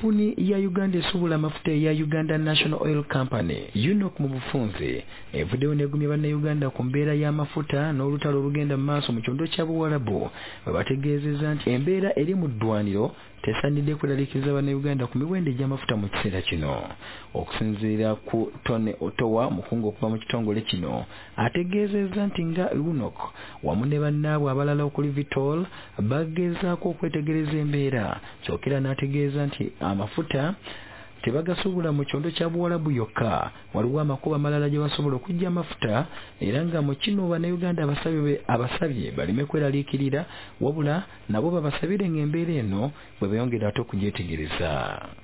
Kampuni ya Uganda esuubula amafuta eya Uganda National Oil Company UNOC mu bufunze evuddeyo n'egumya bannayuganda ku mbeera y'amafuta n'olutalo olugenda mu maaso mu kitundu kya Buwarabu bwe bategeezezza nti embeera eri mu ddwaniro tesaanidde kweraliikiriza bannayuganda ku miwendo egy'amafuta mu kiseera kino. Okusinziira ku Tony Otowa, mukungu okuva mu kitongole kino, ategeezezza nti nga UNOC wamu ne bannaabwe abalala okuli Vitol bagezaako okwetegereza embeera, kyokera n'ategeeza nti amafuta tebagasuubula mu kyondo kya Buwarabu yokka, waliwo amakubo amalala gye basobola okujja amafuta, era nga mu kino bannayuganda abasabye baleme kweraliikirira wabula nabo babasabire ng'embeera eno bwe beeyongera ate okugyetegereza.